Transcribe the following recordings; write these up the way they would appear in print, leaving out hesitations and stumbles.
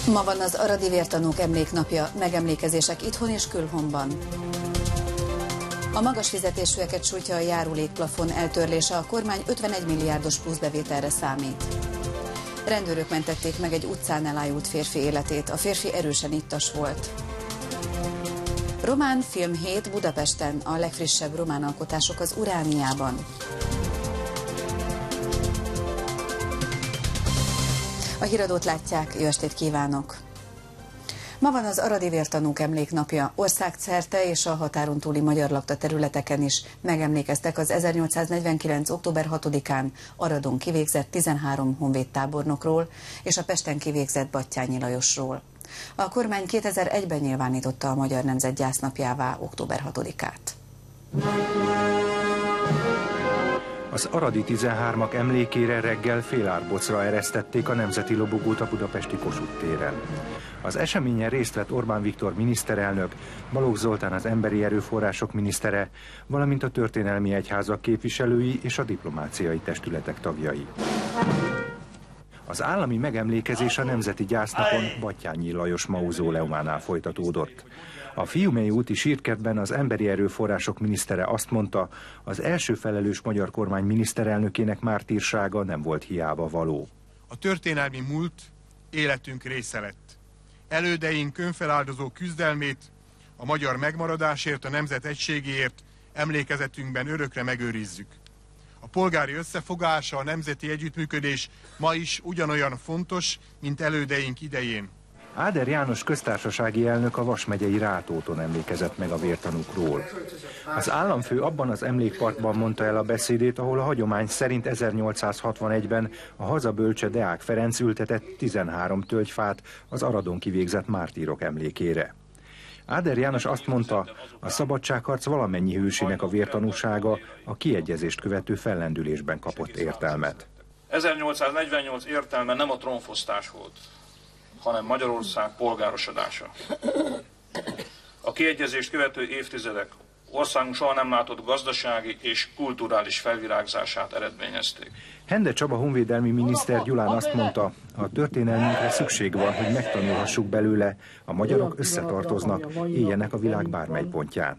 Ma van az aradi vértanúk emléknapja, megemlékezések itthon és külhonban. A magas fizetésűeket sújtja a járulékplafon eltörlése, a kormány 51 milliárdos pluszbevételre számít. Rendőrök mentették meg egy utcán elájult férfi életét, a férfi erősen ittas volt. Román filmhét Budapesten, a legfrissebb román alkotások az Urániában. A híradót látják, jó estét kívánok! Ma van az aradi vértanúk emléknapja. Országszerte és a határon túli magyar lakta területeken is megemlékeztek az 1849. október 6-án Aradon kivégzett 13 honvédtábornokról és a Pesten kivégzett Batthyány Lajosról. A kormány 2001-ben nyilvánította a magyar nemzet gyásznapjává október 6-át. Az aradi 13-ak emlékére reggel félárbocra eresztették a nemzeti lobogót a budapesti Kossuth téren. Az eseményen részt vett Orbán Viktor miniszterelnök, Balogh Zoltán az emberi erőforrások minisztere, valamint a történelmi egyházak képviselői és a diplomáciai testületek tagjai. Az állami megemlékezés a nemzeti gyásznapon Batthyány Lajos mauzóleumánál folytatódott. A Fiumei úti sírkertben az emberi erőforrások minisztere azt mondta, az első felelős magyar kormány miniszterelnökének mártírsága nem volt hiába való. A történelmi múlt életünk része lett. Elődeink önfeláldozó küzdelmét, a magyar megmaradásért, a nemzet egységéért emlékezetünkben örökre megőrizzük. A polgári összefogása, a nemzeti együttműködés ma is ugyanolyan fontos, mint elődeink idején. Áder János köztársasági elnök a Vas megyei Rátóton emlékezett meg a vértanúkról. Az államfő abban az emlékparkban mondta el a beszédét, ahol a hagyomány szerint 1861-ben a hazabölcse Deák Ferenc ültetett 13 tölgyfát az Aradon kivégzett mártírok emlékére. Áder János azt mondta, a szabadságharc valamennyi hősének a vértanúsága a kiegyezést követő fellendülésben kapott értelmet. 1848 értelme nem a trónfosztás volt, hanem Magyarország polgárosodása. A kiegyezést követő évtizedek országunk soha nem látott gazdasági és kulturális felvirágzását eredményezték. Hende Csaba honvédelmi miniszter Gyulán azt mondta, a történelmünkre szükség van, hogy megtanulhassuk belőle, a magyarok összetartoznak, éljenek a világ bármely pontján.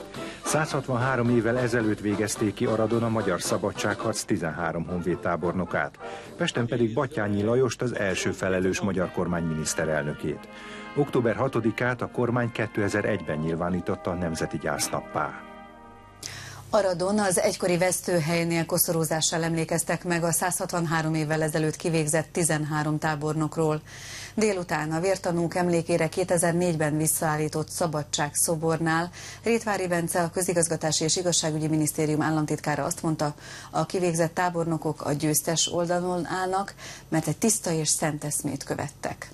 163 évvel ezelőtt végezték ki Aradon a magyar szabadságharc 13 honvédtábornokát, Pesten pedig Batthyány Lajost, az első felelős magyar kormány miniszterelnökét. Október 6-át a kormány 2001-ben nyilvánította a nemzeti gyásznappá. Aradon az egykori vesztőhelynél koszorúzással emlékeztek meg a 163 évvel ezelőtt kivégzett 13 tábornokról. Délután a vértanúk emlékére 2004-ben visszaállított szabadságszobornál Rétvári Bence, a Közigazgatási és Igazságügyi Minisztérium államtitkára azt mondta, a kivégzett tábornokok a győztes oldalon állnak, mert egy tiszta és szent eszmét követtek.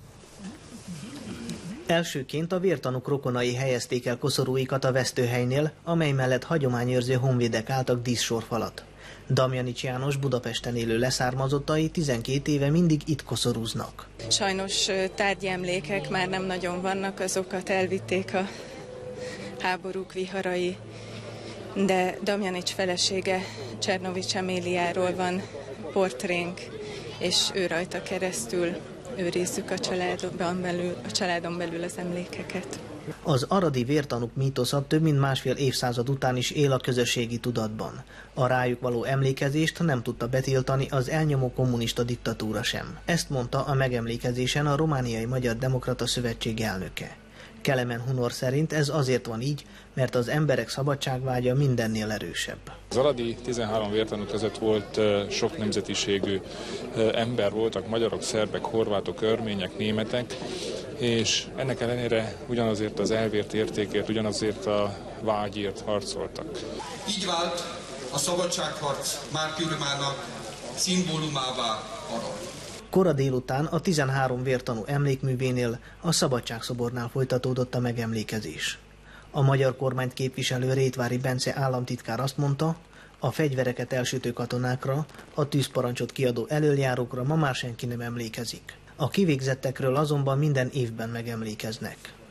Elsőként a vértanúk rokonai helyezték el koszorúikat a vesztőhelynél, amely mellett hagyományőrző honvédek álltak díszsorfalat. Damjanics János Budapesten élő leszármazottai 12 éve mindig itt koszorúznak. Sajnos tárgyi emlékek már nem nagyon vannak, azokat elvitték a háborúk viharai, de Damjanics felesége Csernovics Améliáról van portrénk, és ő rajta keresztül őrizzük a családon belül az emlékeket. Az aradi vértanúk mítosza több mint másfél évszázad után is él a közösségi tudatban. A rájuk való emlékezést nem tudta betiltani az elnyomó kommunista diktatúra sem. Ezt mondta a megemlékezésen a Romániai Magyar Demokrata Szövetség elnöke. Kelemen Hunor szerint ez azért van így, mert az emberek szabadságvágya mindennél erősebb. Az aradi 13 vértanú között volt sok nemzetiségű ember, voltak magyarok, szerbek, horvátok, örmények, németek, és ennek ellenére ugyanazért az elvért értékért, ugyanazért a vágyért harcoltak. Így vált a szabadságharc mártírjumának szimbólumává Arad. Kora délután a 13 vértanú emlékművénél, a Szabadságszobornál folytatódott a megemlékezés. A magyar kormányt képviselő Rétvári Bence államtitkár azt mondta, a fegyvereket elsütő katonákra, a tűzparancsot kiadó elöljárókra ma már senki nem emlékezik. A kivégzettekről azonban minden évben megemlékeznek.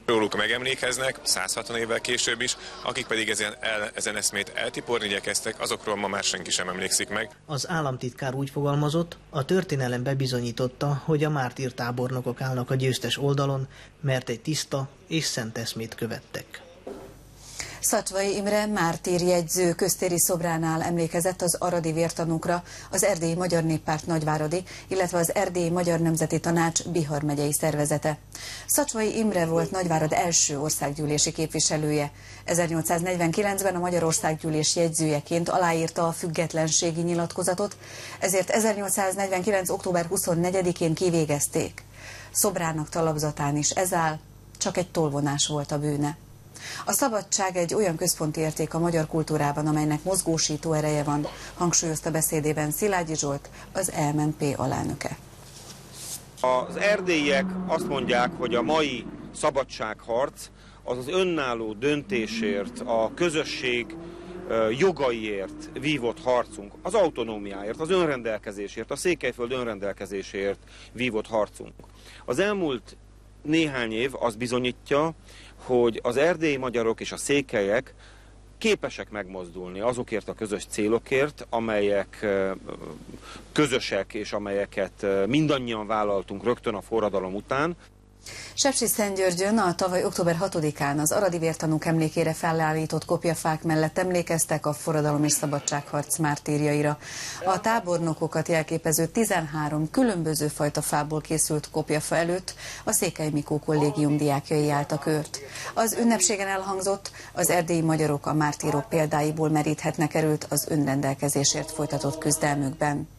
Róluk megemlékeznek 160 évvel később is, akik pedig ezen eszmét eltiporni igyekeztek, azokról ma már senki sem emlékszik meg. Az államtitkár úgy fogalmazott, a történelem bebizonyította, hogy a mártírtábornokok állnak a győztes oldalon, mert egy tiszta és szent eszmét követtek. Szacsvai Imre mártírjegyző köztéri szobránál emlékezett az aradi vértanúkra az Erdélyi Magyar Néppárt nagyváradi, illetve az Erdélyi Magyar Nemzeti Tanács Bihar megyei szervezete. Szacsvai Imre volt Nagyvárad első országgyűlési képviselője. 1849-ben a Magyar Országgyűlés jegyzőjeként aláírta a függetlenségi nyilatkozatot, ezért 1849. október 24-én kivégezték. Szobrának talapzatán is ez áll, csak egy tollvonás volt a bűne. A szabadság egy olyan központi érték a magyar kultúrában, amelynek mozgósító ereje van, hangsúlyozta beszédében Szilágyi Zsolt, az EMNP alelnöke. Az erdélyiek azt mondják, hogy a mai szabadságharc az az önálló döntésért, a közösség jogaiért vívott harcunk, az autonómiáért, az önrendelkezésért, a Székelyföld önrendelkezéséért vívott harcunk. Az elmúlt néhány év azt bizonyítja, hogy az erdélyi magyarok és a székelyek képesek megmozdulni azokért a közös célokért, amelyek közösek és amelyeket mindannyian vállaltunk rögtön a forradalom után. Sepsiszentgyörgyön a tavaly október 6-án az aradi vértanúk emlékére felállított kopjafák mellett emlékeztek a forradalom és szabadságharc mártírjaira. A tábornokokat jelképező 13 különböző fajta fából készült kopjafa előtt a Székely Mikó kollégium diákjai álltak kört. Az ünnepségen elhangzott, az erdélyi magyarok a mártírok példáiból meríthetnek erőt az önrendelkezésért folytatott küzdelmükben.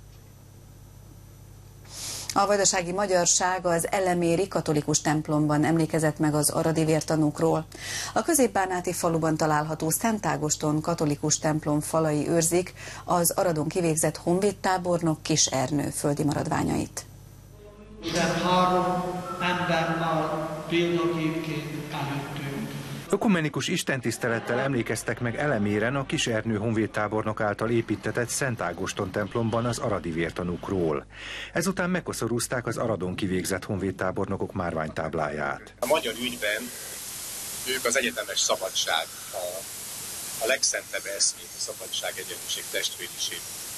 A vajdasági magyarság az eleméri katolikus templomban emlékezett meg az aradi vértanúkról. A középbánáti faluban található Szent Ágoston katolikus templom falai őrzik az Aradon kivégzett honvédtábornok Kis Ernő földi maradványait. 13 embernál példaképként előttünk. Ökumenikus istentisztelettel emlékeztek meg Eleméren a Kis Ernő honvédtábornok által építtetett Szent Ágoston templomban az aradi vértanúkról. Ezután megkoszorúzták az Aradon kivégzett honvédtábornokok márványtábláját. A magyar ügyben ők az egyetemes szabadság, a legszentebb eszmét, a szabadság, egyenlőség, testvériség.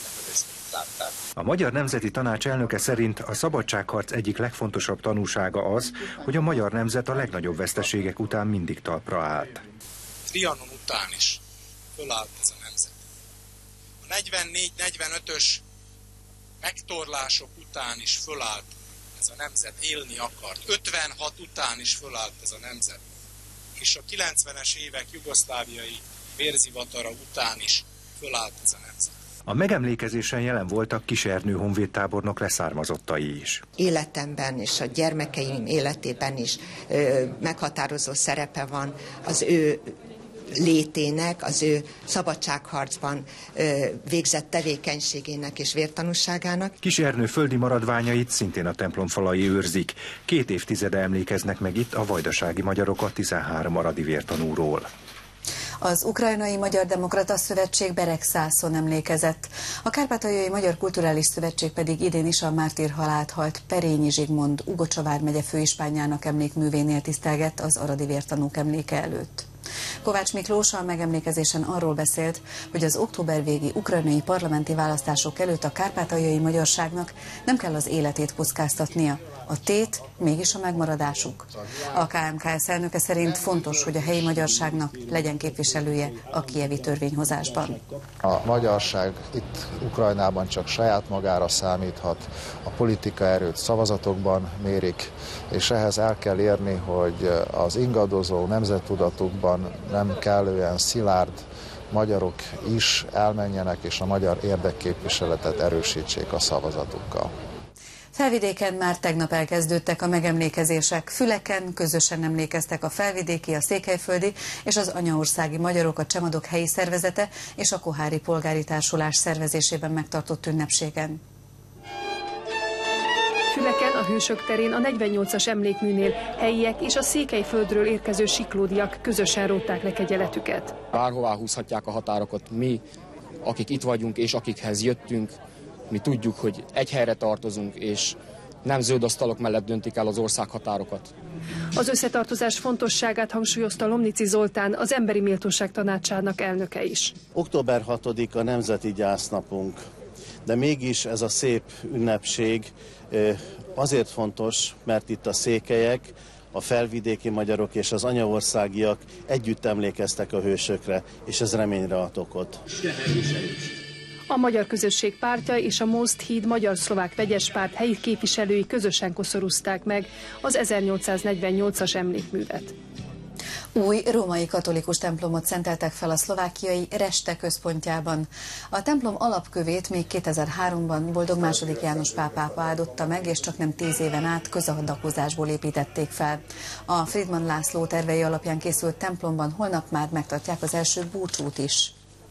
A Magyar Nemzeti Tanács elnöke szerint a szabadságharc egyik legfontosabb tanúsága az, hogy a magyar nemzet a legnagyobb veszteségek után mindig talpra állt. Trianon után is fölállt ez a nemzet. A 44-45-ös megtorlások után is fölállt ez a nemzet, élni akart. 56 után is fölállt ez a nemzet. És a 90-es évek jugoszláviai vérzivatara után is fölállt ez a nemzet. A megemlékezésen jelen voltak Kis Ernő honvédtábornok leszármazottai is. Életemben és a gyermekeim életében is meghatározó szerepe van az ő létének, az ő szabadságharcban végzett tevékenységének és vértanúságának. Kis Ernő földi maradványait szintén a templom falai őrzik. 2 évtizede emlékeznek meg itt a vajdasági magyarok a 13 aradi vértanúról. Az Ukrajnai Magyar Demokrata Szövetség Beregszászon emlékezett. A Kárpátaljai Magyar Kulturális Szövetség pedig idén is a mártírhalált halt Perényi Zsigmond Ugocsa vármegye főispánjának emlékművénél tisztelgett az aradi vértanúk emléke előtt. Kovács Miklós a megemlékezésen arról beszélt, hogy az október végi ukrajnai parlamenti választások előtt a kárpátaljai magyarságnak nem kell az életét kockáztatnia. A tét mégis a megmaradásuk. A KMKS elnöke szerint fontos, hogy a helyi magyarságnak legyen képviselője a kijevi törvényhozásban. A magyarság itt Ukrajnában csak saját magára számíthat, a politika erőt szavazatokban mérik, és ehhez el kell érni, hogy az ingadozó nemzettudatukban nem kellően szilárd magyarok is elmenjenek, és a magyar érdekképviseletet erősítsék a szavazatukkal. Felvidéken már tegnap elkezdődtek a megemlékezések. Füleken közösen emlékeztek a felvidéki, a székelyföldi és az anyaországi magyarok a Csemadok helyi szervezete és a Kohári Polgári Társulás szervezésében megtartott ünnepségen. Füleken, a Hősök terén a 48-as emlékműnél helyiek és a Székelyföldről érkező siklódiak közösen rótták le kegyeletüket. Bárhová húzhatják a határokat, mi, akik itt vagyunk és akikhez jöttünk, mi tudjuk, hogy egy helyre tartozunk, és nem zöld asztalok mellett döntik el az országhatárokat. Az összetartozás fontosságát hangsúlyozta Lomnici Zoltán, az Emberi Méltóság Tanácsának elnöke is. Október 6-a Nemzeti Gyásznapunk, de mégis ez a szép ünnepség azért fontos, mert itt a székelyek, a felvidéki magyarok és az anyaországiak együtt emlékeztek a hősökre, és ez reményre ad okot. A Magyar Közösség Pártja és a Most Híd Magyar-Szlovák Vegyes Párt helyi képviselői közösen koszorúzták meg az 1848-as emlékművet. Új római katolikus templomot szenteltek fel a szlovákiai Reste központjában. A templom alapkövét még 2003-ban Boldog II. János pápa áldotta meg, és csak nem 10 éven át közadakozásból építették fel. A Friedman László tervei alapján készült templomban holnap már megtartják az első búcsút is.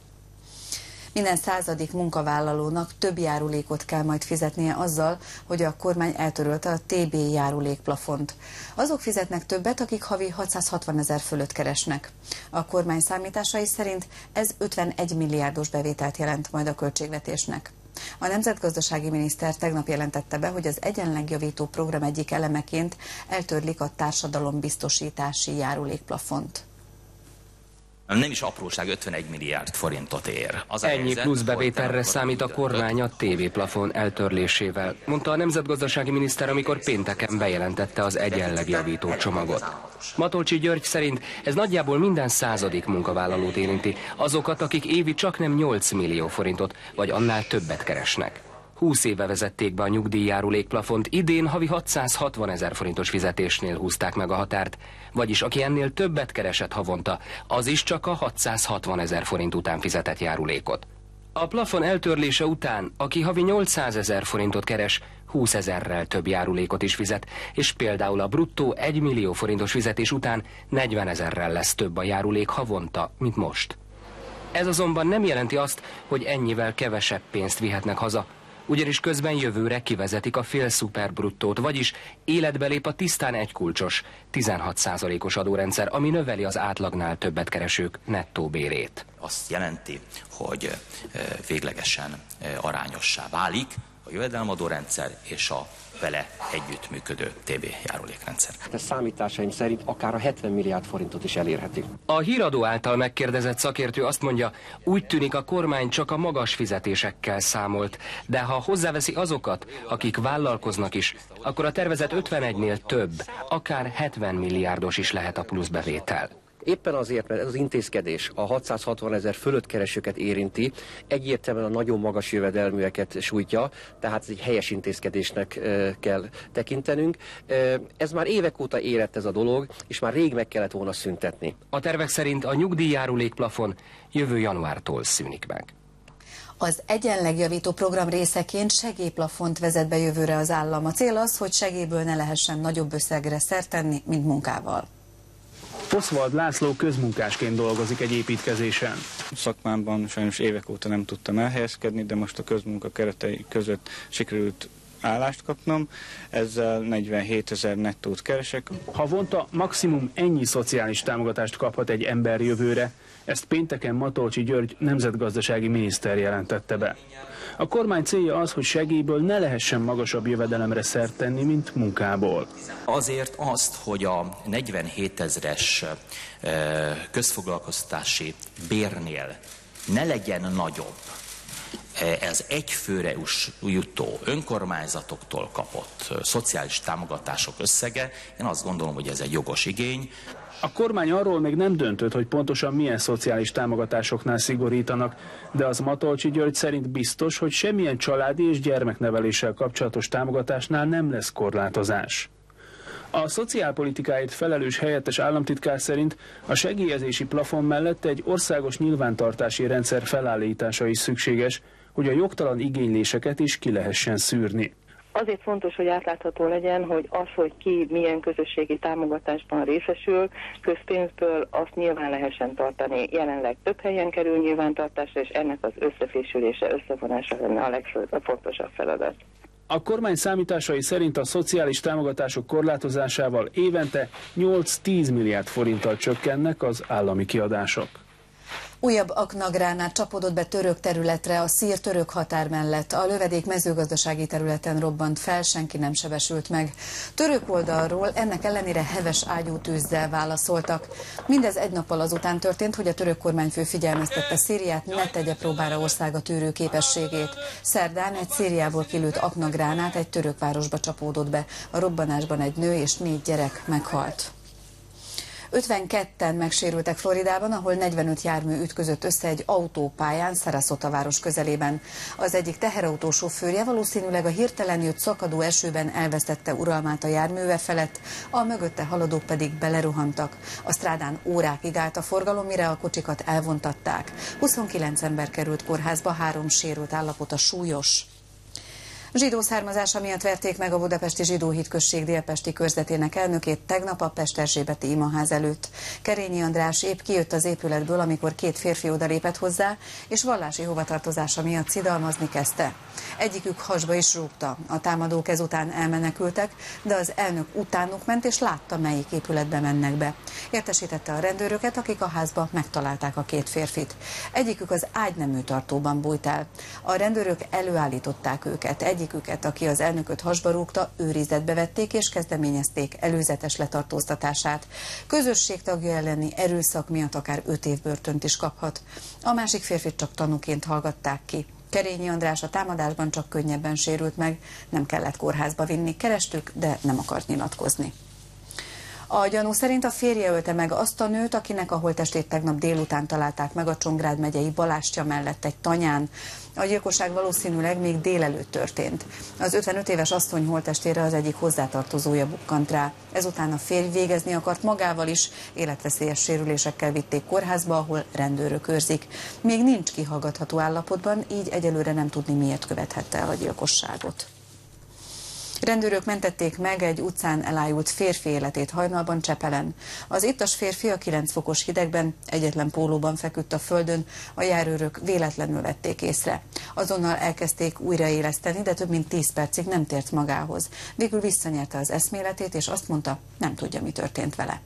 Minden 100. munkavállalónak több járulékot kell majd fizetnie azzal, hogy a kormány eltörölte a TB járulékplafont. Azok fizetnek többet, akik havi 660 000 fölött keresnek. A kormány számításai szerint ez 51 milliárdos bevételt jelent majd a költségvetésnek. A nemzetgazdasági miniszter tegnap jelentette be, hogy az egyenlegjavító program egyik elemeként eltörlik a társadalombiztosítási járulékplafont. Nem is apróság, 51 milliárd forintot ér. Ennyi plusz bevételre számít a kormány a tévéplafon eltörlésével, mondta a nemzetgazdasági miniszter, amikor pénteken bejelentette az egyenlegjavító csomagot. Matolcsy György szerint ez nagyjából minden 100. munkavállalót érinti, azokat, akik évi csaknem 8 millió forintot, vagy annál többet keresnek. 20 éve vezették be a nyugdíjjárulékplafont, idén havi 660 000 forintos fizetésnél húzták meg a határt, vagyis aki ennél többet keresett havonta, az is csak a 660 000 forint után fizetett járulékot. A plafon eltörlése után, aki havi 800 000 forintot keres, 20 000-rel több járulékot is fizet, és például a bruttó 1 millió forintos fizetés után 40 000-rel lesz több a járulék havonta, mint most. Ez azonban nem jelenti azt, hogy ennyivel kevesebb pénzt vihetnek haza, ugyanis közben jövőre kivezetik a fél szuperbruttót, vagyis életbe lép a tisztán egykulcsos, 16%-os adórendszer, ami növeli az átlagnál többet keresők nettó bérét. Azt jelenti, hogy véglegesen arányossá válik a jövedelemadórendszer és a vele együttműködő TB járulékrendszer. A számításaim szerint akár a 70 milliárd forintot is elérheti. A híradó által megkérdezett szakértő azt mondja, úgy tűnik a kormány csak a magas fizetésekkel számolt, de ha hozzáveszi azokat, akik vállalkoznak is, akkor a tervezett 51-nél több, akár 70 milliárdos is lehet a pluszbevétel. Éppen azért, mert ez az intézkedés a 660 000 fölött keresőket érinti, egyértelműen a nagyon magas jövedelműeket sújtja, tehát ez egy helyes intézkedésnek kell tekintenünk. Ez már évek óta érett ez a dolog, és már rég meg kellett volna szüntetni. A tervek szerint a nyugdíjjárulékplafon jövő januártól szűnik meg. Az egyenlegjavító program részeként segélyplafont vezet be jövőre az állam. A cél az, hogy segélyből ne lehessen nagyobb összegre szert tenni, mint munkával. Oswald László közmunkásként dolgozik egy építkezésen. Szakmámban sajnos évek óta nem tudtam elhelyezkedni, de most a közmunka keretei között sikerült állást kapnom, ezzel 47 000 nettót keresek. Havonta maximum ennyi szociális támogatást kaphat egy ember jövőre, ezt pénteken Matolcsy György nemzetgazdasági miniszter jelentette be. A kormány célja az, hogy segélyből ne lehessen magasabb jövedelemre szert tenni, mint munkából. Azért azt, hogy a 47 000-es közfoglalkoztatási bérnél ne legyen nagyobb ez egyfőre jutó önkormányzatoktól kapott szociális támogatások összege, én azt gondolom, hogy ez egy jogos igény. A kormány arról még nem döntött, hogy pontosan milyen szociális támogatásoknál szigorítanak, de az Matolcsy György szerint biztos, hogy semmilyen családi és gyermekneveléssel kapcsolatos támogatásnál nem lesz korlátozás. A szociálpolitikáért felelős helyettes államtitkár szerint a segélyezési plafon mellett egy országos nyilvántartási rendszer felállítása is szükséges, hogy a jogtalan igényléseket is ki lehessen szűrni. Azért fontos, hogy átlátható legyen, hogy az, hogy ki milyen közösségi támogatásban részesül, közpénzből azt nyilván lehessen tartani. Jelenleg több helyen kerül nyilvántartásra, és ennek az összefésülése, összevonása lenne a legfontosabb feladat. A kormány számításai szerint a szociális támogatások korlátozásával évente 8-10 milliárd forinttal csökkennek az állami kiadások. Újabb aknagránát csapódott be török területre a szír-török határ mellett. A lövedék mezőgazdasági területen robbant fel, senki nem sebesült meg. Török oldalról ennek ellenére heves ágyútűzzel válaszoltak. Mindez egy nappal azután történt, hogy a török kormányfő figyelmeztette Szíriát, ne tegye próbára országa tűrő képességét. Szerdán egy Szíriából kilőtt aknagránát egy török városba csapódott be. A robbanásban egy nő és 4 gyerek meghalt. 52-en megsérültek Floridában, ahol 45 jármű ütközött össze egy autópályán Sarasota város közelében. Az egyik teherautó sofőrje valószínűleg a hirtelen jött szakadó esőben elvesztette uralmát a járműve felett, a mögötte haladók pedig belerohantak. A strádán órákig állt a forgalom, mire a kocsikat elvontatták. 29 ember került kórházba, 3 sérült állapota súlyos. Zsidó származása miatt verték meg a budapesti Zsidó Hitközség délpesti körzetének elnökét tegnap a Pesterzsébeti imaház előtt. Kerényi András épp kijött az épületből, amikor 2 férfi odalépett hozzá, és vallási hovatartozása miatt szidalmazni kezdte. Egyikük hasba is rúgta. A támadók ezután elmenekültek, de az elnök utánuk ment, és látta, melyik épületbe mennek be. Értesítette a rendőröket, akik a házba megtalálták a 2 férfit. Egyikük az ágyneműtartóban bújt el. A rendőrök előállították őket. Egyiküket, aki az elnököt hasba rúgta, őrizetbe vették és kezdeményezték előzetes letartóztatását. Közösségtagja elleni erőszak miatt akár 5 év börtönt is kaphat. A másik férfit csak tanúként hallgatták ki. Kerényi András a támadásban csak könnyebben sérült meg, nem kellett kórházba vinni, kerestük, de nem akart nyilatkozni. A gyanú szerint a férje ölte meg azt a nőt, akinek a holttestét tegnap délután találták meg a Csongrád megyei Balástya mellett egy tanyán. A gyilkosság valószínűleg még délelőtt történt. Az 55 éves asszony holttestére az egyik hozzátartozója bukkant rá. Ezután a férj végezni akart magával is, életveszélyes sérülésekkel vitték kórházba, ahol rendőrök őrzik. Még nincs kihallgatható állapotban, így egyelőre nem tudni, miért követhette el a gyilkosságot. Rendőrök mentették meg egy utcán elájult férfi életét hajnalban Csepelen. Az ittas férfi a 9 fokos hidegben egyetlen pólóban feküdt a földön, a járőrök véletlenül vették észre. Azonnal elkezdték újraéleszteni, de több mint 10 percig nem tért magához. Végül visszanyerte az eszméletét, és azt mondta, nem tudja, mi történt vele.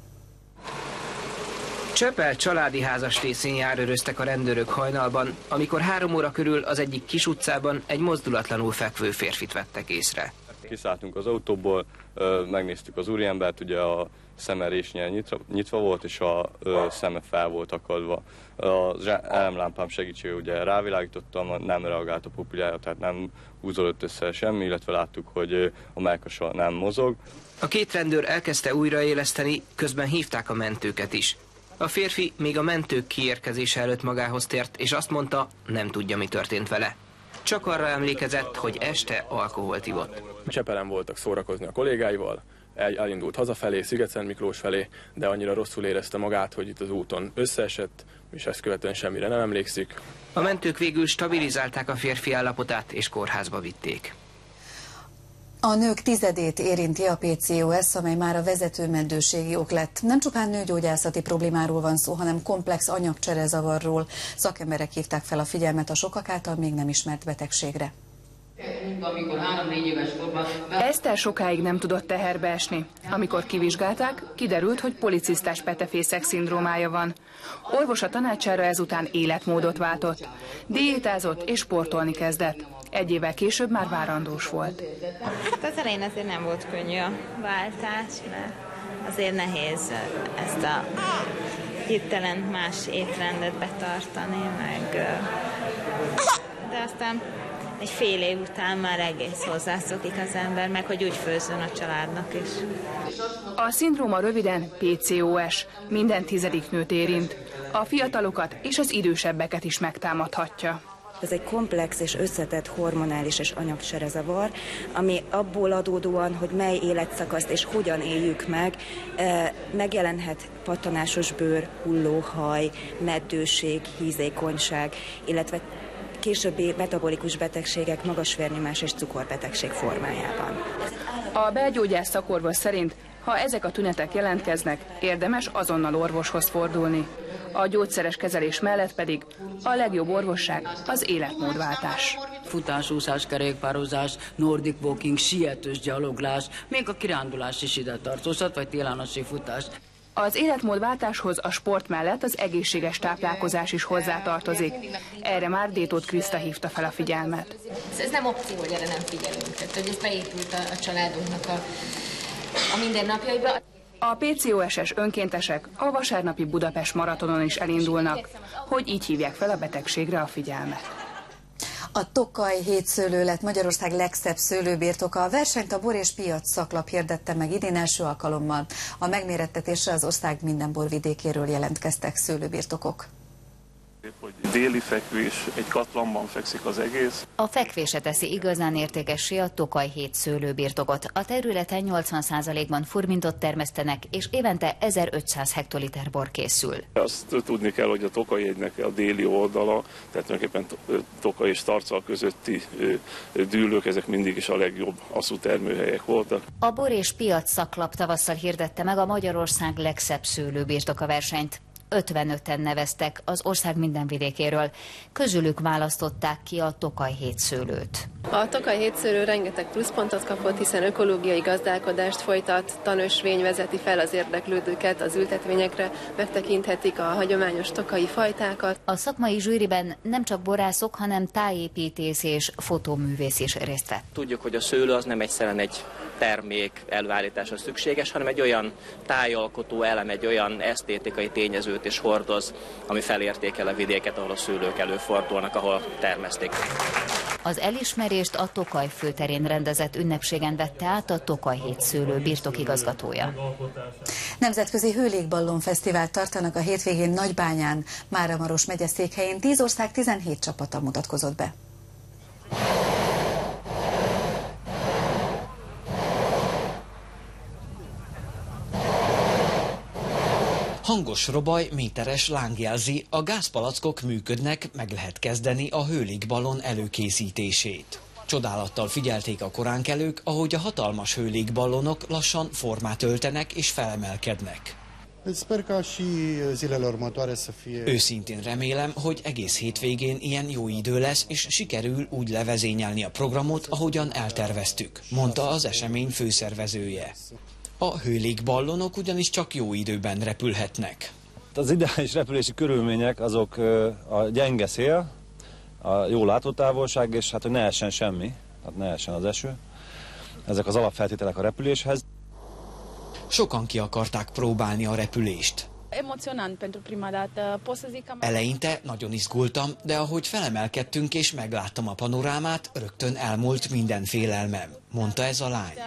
Csepel családi házasrészén járőröztek a rendőrök hajnalban, amikor 3 óra körül az egyik kis utcában egy mozdulatlanul fekvő férfit vettek észre. Kiszálltunk az autóból, megnéztük az úriembert, ugye a szeme résnyel nyitva volt, és a szeme fel volt akadva. Az elemlámpám segítségével ugye rávilágítottam, nem reagált a pupillája, tehát nem húzódott össze semmi, illetve láttuk, hogy a mellkasa nem mozog. A 2 rendőr elkezdte újraéleszteni, közben hívták a mentőket is. A férfi még a mentők kiérkezése előtt magához tért, és azt mondta, nem tudja, mi történt vele. Csak arra emlékezett, hogy este alkoholt ivott. Csepelen voltak szórakozni a kollégáival, elindult hazafelé, Sziget-Szent Miklós felé, de annyira rosszul érezte magát, hogy itt az úton összeesett, és ezt követően semmire nem emlékszik. A mentők végül stabilizálták a férfi állapotát, és kórházba vitték. A nők 10-ét érinti a PCOS, amely már a vezető meddőségi ok lett. Nem csupán nőgyógyászati problémáról van szó, hanem komplex anyagcserezavarról. Szakemberek hívták fel a figyelmet a sokak által még nem ismert betegségre. Eszter sokáig nem tudott teherbe esni. Amikor kivizsgálták, kiderült, hogy policisztás petefészek szindrómája van. Orvosa tanácsára ezután életmódot váltott. Diétázott és sportolni kezdett. 1 évvel később már várandós volt. Hát az elején azért nem volt könnyű a váltás, mert azért nehéz ezt a hirtelen más étrendet betartani, de aztán egy fél év után már egész hozzászokik az ember, meg hogy úgy főzzön a családnak is. A szindróma röviden PCOS, minden 10. nőt érint. A fiatalokat és az idősebbeket is megtámadhatja. Ez egy komplex és összetett hormonális és anyagcserezavar, ami abból adódóan, hogy mely életszakaszt és hogyan éljük meg, megjelenhet pattanásos bőr, hullóhaj, meddőség, hízékonyság, illetve későbbi metabolikus betegségek, magas vérnyomás és cukorbetegség formájában. A belgyógyász szakorvos szerint, ha ezek a tünetek jelentkeznek, érdemes azonnal orvoshoz fordulni. A gyógyszeres kezelés mellett pedig a legjobb orvosság az életmódváltás. Futás, úszás, kerékpározás, nordic walking, sietős gyaloglás, még a kirándulás is ide tartozhat, vagy télánosi futás. Az életmódváltáshoz a sport mellett az egészséges táplálkozás is hozzátartozik. Erre már Détóth Kriszta hívta fel a figyelmet. Ez nem opció, hogy erre nem figyelünk. Tehát, hogy ez beépült a családunknak a mindennapjaiba. A PCOS-es önkéntesek a vasárnapi Budapest maratonon is elindulnak, hogy így hívják fel a betegségre a figyelmet. A Tokaj hétszőlő lett Magyarország legszebb szőlőbirtoka. A versenyt a Bor és Piac szaklap hirdette meg idén első alkalommal. A megmérettetésre az ország minden borvidékéről jelentkeztek szőlőbirtokok. Déli fekvés, egy katlanban fekszik az egész. A fekvése teszi igazán értékessé a Tokaj hétszőlőbirtokot. A területen 80%-ban furmintot termesztenek, és évente 1500 hektoliter bor készül. Azt tudni kell, hogy a Tokaj hegynek a déli oldala, tehát tulajdonképpen Tokaj és Tarcal közötti dűlők, ezek mindig is a legjobb asszú termőhelyek voltak. A Bor és Piac szaklap tavasszal hirdette meg a Magyarország legszebb szőlőbirtoka versenyt. 55-en neveztek az ország minden vidékéről. Közülük választották ki a Tokaj hétszőlőt. A Tokaj hétszőlő rengeteg pluszpontot kapott, hiszen ökológiai gazdálkodást folytat, tanösvény vezeti fel az érdeklődőket az ültetvényekre, megtekinthetik a hagyományos tokaji fajtákat. A szakmai zsűriben nem csak borászok, hanem tájépítész és fotóművész is részt vett. Tudjuk, hogy a szőlő az nem egyszerűen egy termék előállításra szükséges, hanem egy olyan tájalkotó elem, egy olyan esztétikai tényezőt is hordoz, ami felértékel a vidéket, ahol a szőlők előfordulnak, ahol termesztik. Az elismerést a Tokaj főterén rendezett ünnepségen vette át a Tokaj hétszőlő birtokigazgatója. Nemzetközi hőlégballon fesztivált tartanak a hétvégén Nagybányán. Máramaros megye székhelyén 10 ország 17 csapata mutatkozott be. Hangos robaj, méteres láng jelzi, a gázpalackok működnek, meg lehet kezdeni a hőlégballon előkészítését. Csodálattal figyelték a koránkelők, ahogy a hatalmas hőlégballonok lassan formát öltenek és felemelkednek. Őszintén remélem, hogy egész hétvégén ilyen jó idő lesz, és sikerül úgy levezényelni a programot, ahogyan elterveztük, mondta az esemény főszervezője. A hőlégballonok ugyanis csak jó időben repülhetnek. Az ideális repülési körülmények azok a gyenge szél, a jó látótávolság, és hát hogy ne essen semmi, hát ne essen az eső. Ezek az alapfeltételek a repüléshez. Sokan ki akarták próbálni a repülést. Eleinte nagyon izgultam, de ahogy felemelkedtünk és megláttam a panorámát, rögtön elmúlt minden félelmem, mondta ez a lány.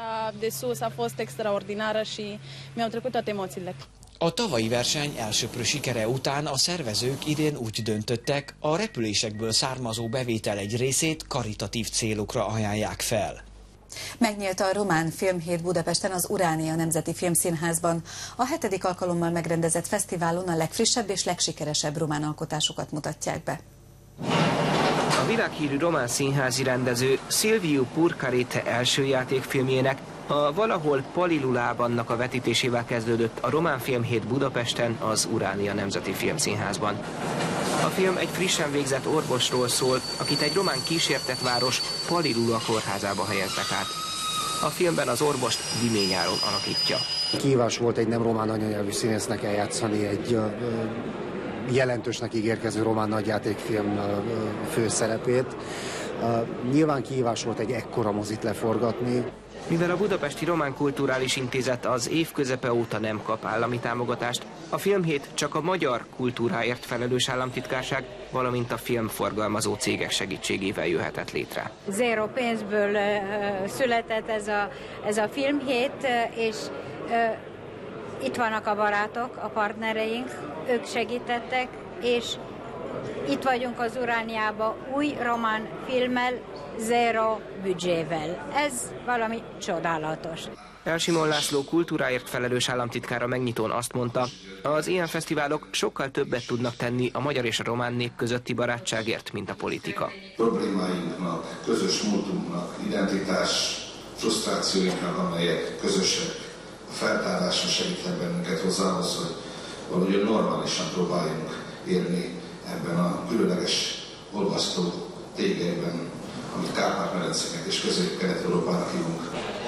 A tavalyi verseny elsöprő sikere után a szervezők idén úgy döntöttek, a repülésekből származó bevétel egy részét karitatív célokra ajánlják fel. Megnyílt a Román Filmhét Budapesten az Uránia Nemzeti Filmszínházban. A 7. alkalommal megrendezett fesztiválon a legfrissebb és legsikeresebb román alkotásokat mutatják be. A világhírű román színházi rendező Silviu Purcarete első játékfilmjének a Valahol Palilulában a vetítésével kezdődött a Román Filmhét Budapesten az Uránia Nemzeti Filmszínházban. A film egy frissen végzett orvosról szól, akit egy román kísértett város Palilula kórházába helyeztek át. A filmben az orvost Dimény Áron alakítja. Kihívás volt egy nem román anyanyelvű színésznek eljátszani egy jelentősnek ígérkező román nagyjátékfilm főszerepét. Nyilván kihívás volt egy ekkora mozit leforgatni. Mivel a Budapesti Román Kulturális Intézet az év közepe óta nem kap állami támogatást, a Filmhét csak a magyar kultúráért felelős államtitkárság, valamint a filmforgalmazó cégek segítségével jöhetett létre. Zero pénzből született ez a Filmhét, és itt vannak a barátok, a partnereink, ők segítettek, és itt vagyunk az Urániában új román filmmel, zero büdzsével. Ez valami csodálatos. Elsimon László kultúráért felelős államtitkára megnyitón azt mondta, az ilyen fesztiválok sokkal többet tudnak tenni a magyar és a román nép közötti barátságért, mint a politika. Problémáinknak, közös múltunknak, identitás, frusztrációinknak, amelyek közösek, a feltárásra segíthet bennünket hozzához, hogy valahogy normálisan próbáljunk élni ebben a különleges olvasztó tégelyben, amit Kárpát-medencének és Közép-Kelet-Európának hívunk.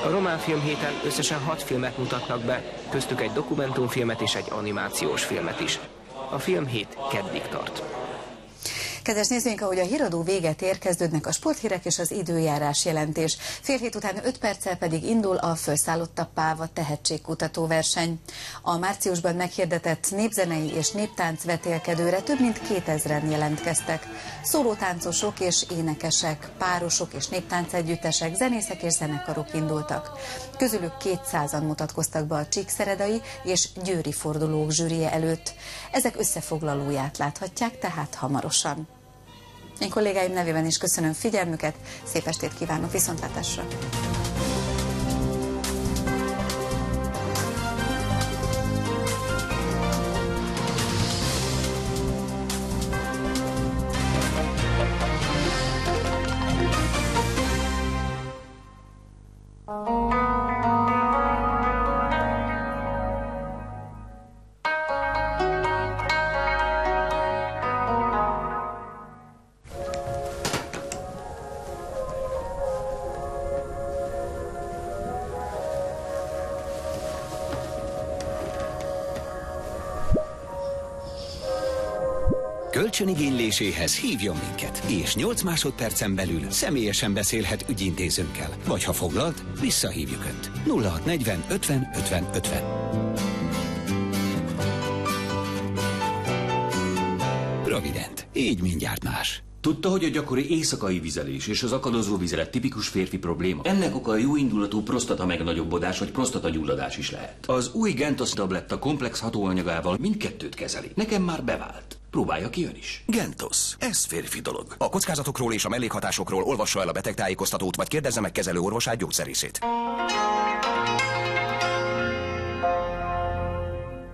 A román filmhéten összesen 6 filmet mutatnak be, köztük egy dokumentumfilmet és egy animációs filmet is. A filmhét keddig tart. Kedves nézőink, ahogy a híradó véget ér, kezdődnek a sporthírek és az időjárás jelentés. Fél hét után 5 perccel pedig indul a Felszállott Páva tehetségkutató verseny. A márciusban meghirdetett népzenei és néptánc vetélkedőre több mint 2000-en jelentkeztek. Szólótáncosok és énekesek, párosok és néptáncegyüttesek, zenészek és zenekarok indultak. Közülük 200-an mutatkoztak be a csíkszeredai és győri fordulók zsűrije előtt. Ezek összefoglalóját láthatják tehát hamarosan. Én kollégáim nevében is köszönöm figyelmüket, szép estét kívánok, viszontlátásra! Kölcsönigényléséhez hívjon minket, és 8 másodpercen belül személyesen beszélhet ügyintézőnkkel. Vagy ha foglalt, visszahívjuk Önt. 0640 50 50 50. Provident. Így mindjárt más. Tudta, hogy a gyakori éjszakai vizelés és az akadozó vizelet tipikus férfi probléma? Ennek oka a jóindulatú prostata megnagyobbodás vagy prostatagyulladás is lehet. Az új Gentos tabletta komplex hatóanyagával mindkettőt kezeli. Nekem már bevált. Próbálja ki ön is. Gentos. Ez férfi dolog. A kockázatokról és a mellékhatásokról olvassa el a betegtájékoztatót, vagy kérdezze meg kezelő orvosát, gyógyszerészét.